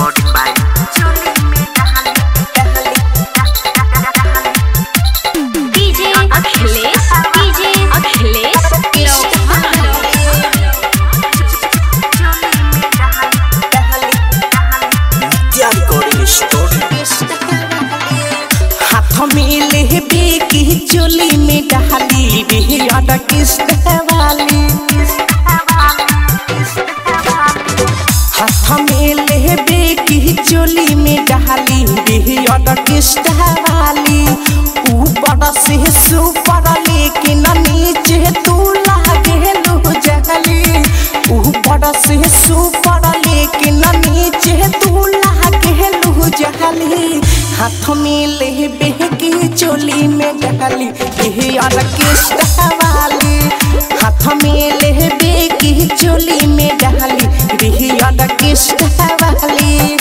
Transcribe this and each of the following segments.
recording by DJ Akhilesh recording story हाथ में लेबे की चोली में डाली रे अदा किस्त वाली हाथ में लेबे की चोली में डाली रे अदा किस्त वाली ऊपर से सुपर लेकिन नीचे तू लागे लो जगली ऊपर से सुपर लेकिन नीचे तू लागे लो जगली हाथ में लेबे की चोली में डाली ये यार किस्त वाली हाथ में लेबे की चोली में डाली ये यार किस्त वाली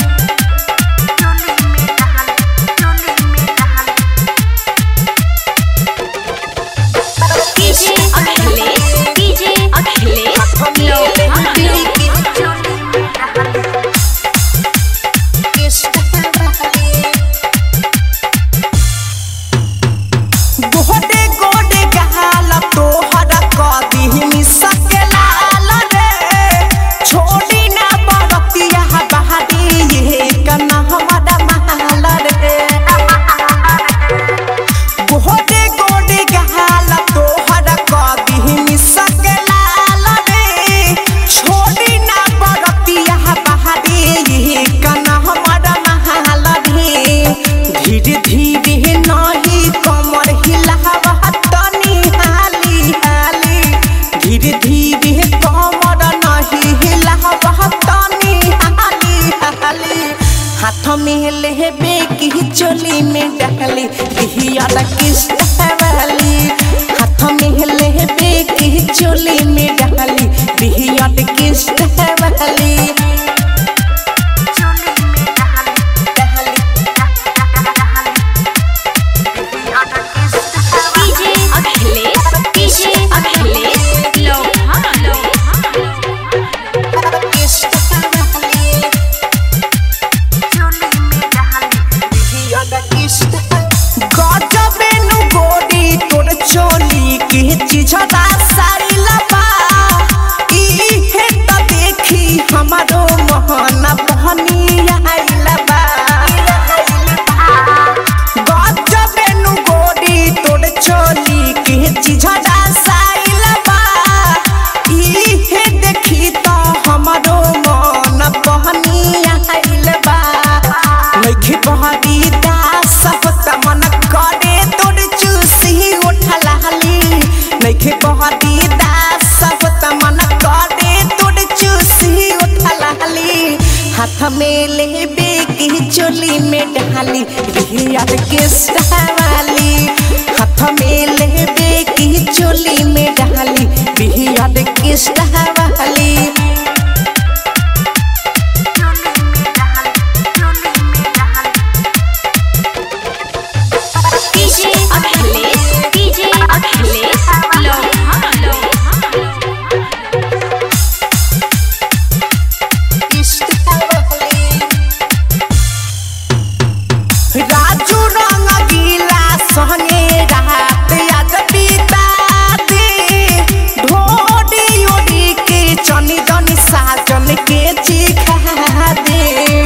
गोडे गोडे गहाल तोहर कदी मिसकेला रे छोड़ी ना बरतिया बहादी ये कना हमारा महल रे गोडे गोडे गहाल तोहर कदी मिसकेला रे छोड़ी ना बरतिया बहादी ये कना हमारा महल रे धीरे धीरे नहीं कमर हिलावा तनी हाली हाली धीरे धीरे कमर नहीं हिलावा तनी हाली हाली हाथ में लेबे की चोली में डाली दिहिया किस्त वाली हाथ में लेबे की चोली में डाली दिहिया किस्त वाली चोली की चिझदा सारी लबा इहे त देखी हमारो मोहन बहनी आइला बा गजबेनु गोरी तोर चोली की चिझदा सारी लबा इहे देखी त हमारो मन बहनी आइला बा लइखे बहरी दा सब तमन करे तोर चूसी उठला नइखे बहती दास सब तमन करे तोड़ चूसी उठलाली हाथ में लेबे की चोली में डाली रिया किस्त वाली हाथ में लेबे की चोली में डाली रिया किस्त वाली राजू रंग गीला सहने रात याद बीता दे ढोडी ओडी के चनी दनी साजन के चिखा दे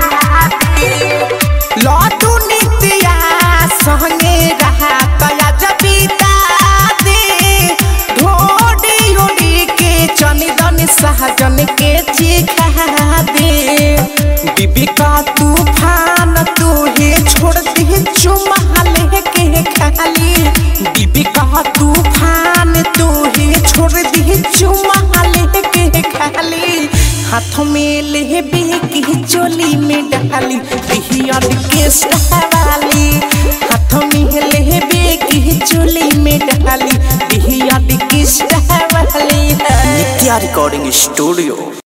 लड्डू नित्या सहने रात याद बीता दे ढोडी ओडी के चनी दनी साजन के चिखा दे बीबी का तूफान तू ही छोड़ दी चुमा लेके खाली बीबी का तूफान तू ही छोड़ दी चुमा लेके खाली हाथ में लेबे की चोली में डाली दिहिया किस्त वाली हाथ में लेबे की चोली में डाली दिहिया किस्त वाली Nitya recording studio।